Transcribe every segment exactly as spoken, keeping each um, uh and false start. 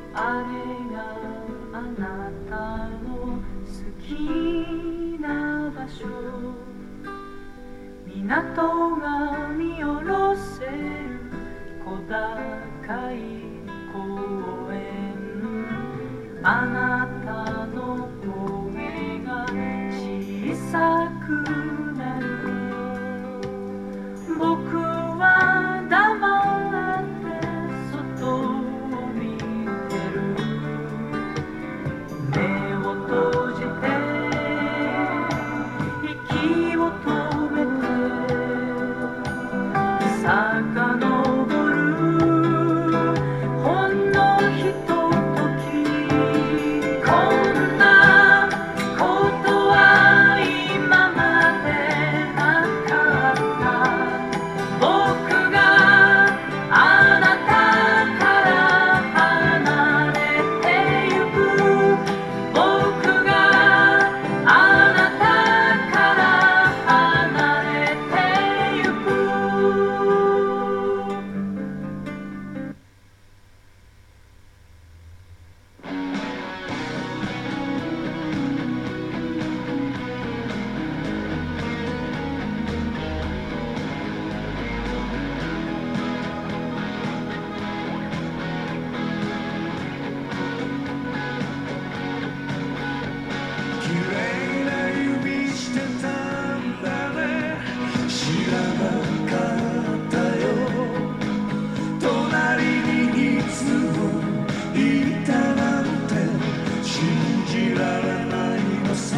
あれがあなたの好きな場所、港が見下ろせる小高い公園、あなたの声が小さくなる。僕は黙って外を見てる。目を閉じて息を止めて遡るほんのひととき、こんなことは今までなかった。僕があなたから離れてゆく、僕があなたから離れてゆく。 綺麗な指してたんだね、知らなかったよ。隣にいつもいたなんて信じられないのさ。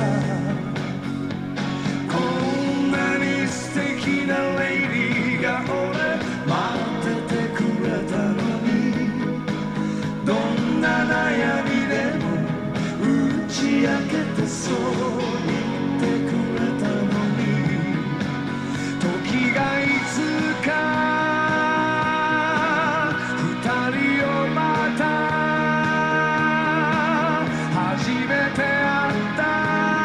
こんなに素敵なレイディーが俺待っててくれたのに、どんな悩みでも打ち明けてそう言ってくれたのに、時がいつか二人をまた初めて会った。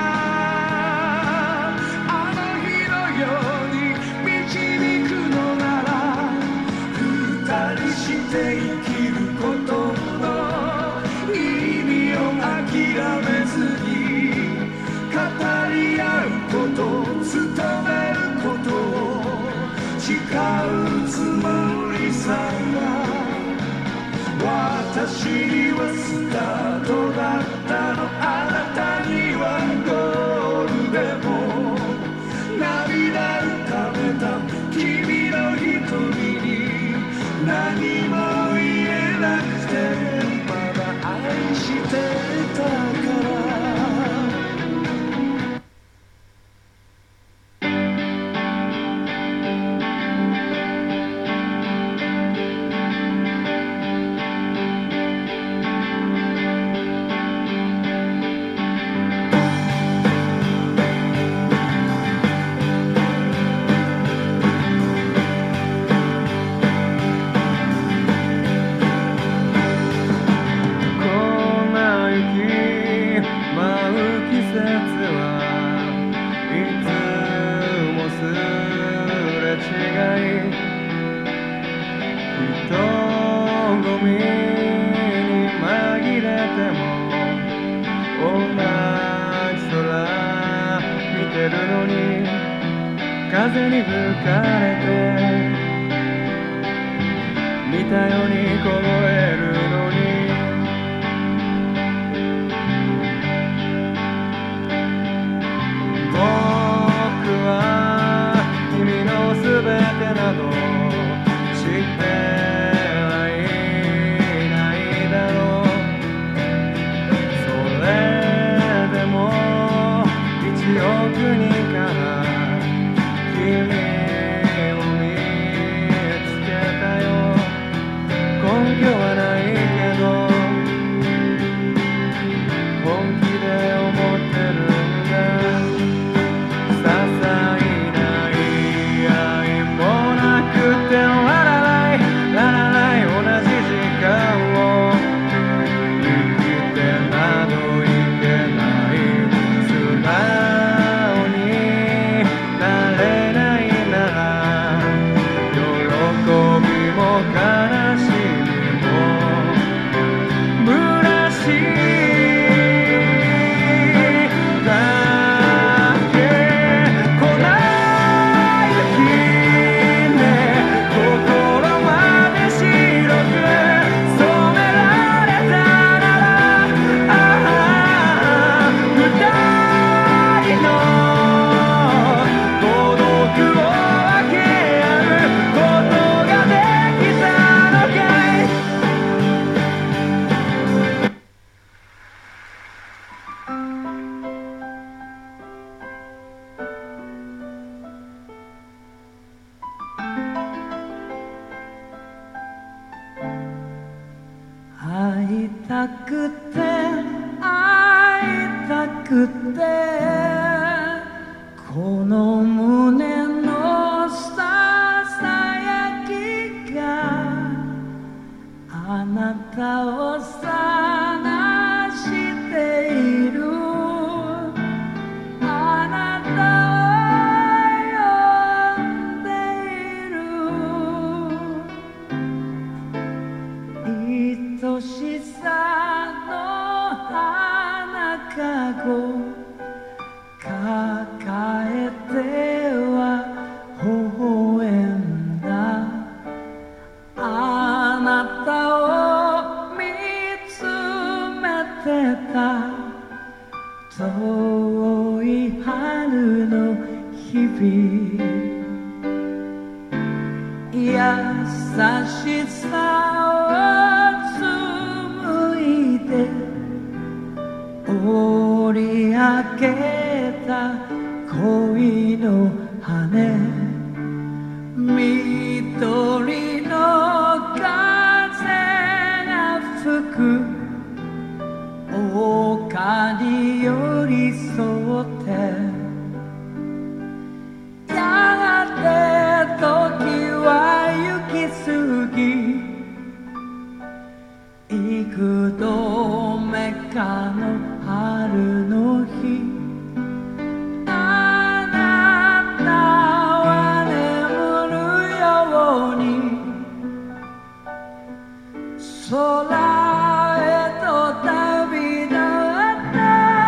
あの日のように導くのなら、二人して生きることの意味を諦めずに、語り合うこと、努めることを誓うつもりさが、私にはスタートだったの。あなたにはゴールでも、涙浮かべた君の瞳に何も言えなくて、まだ愛してたから。 風に吹かれて見たように凍えるのに、僕は君のすべてなど知ってはいないだろう。それでも一億人から君を見つけたよ。根拠はないけど本気で思ってるんだ。些細な言い合いもなくて笑わないならない同じ時間を生きてなどいけない。素直になれないなら喜びも悲しみもたくて会いたくてこの胸のささやきがあなたを探しているあなたを呼んでいる愛しさの花かご抱えては微笑んだあなたを見つめてた遠い春の日々優しさを紡いで織り上げた恋の羽緑の風が吹く丘に寄り添ってやがて時は行き過ぎ幾度目かの春の日あなたは眠るように空へと旅立った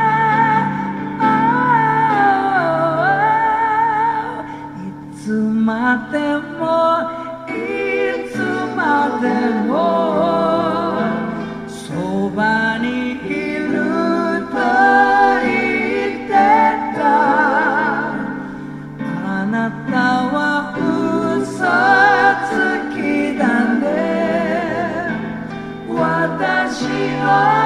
いつまでもいつまでもそばにいると言ってたあなたは嘘つきだね私を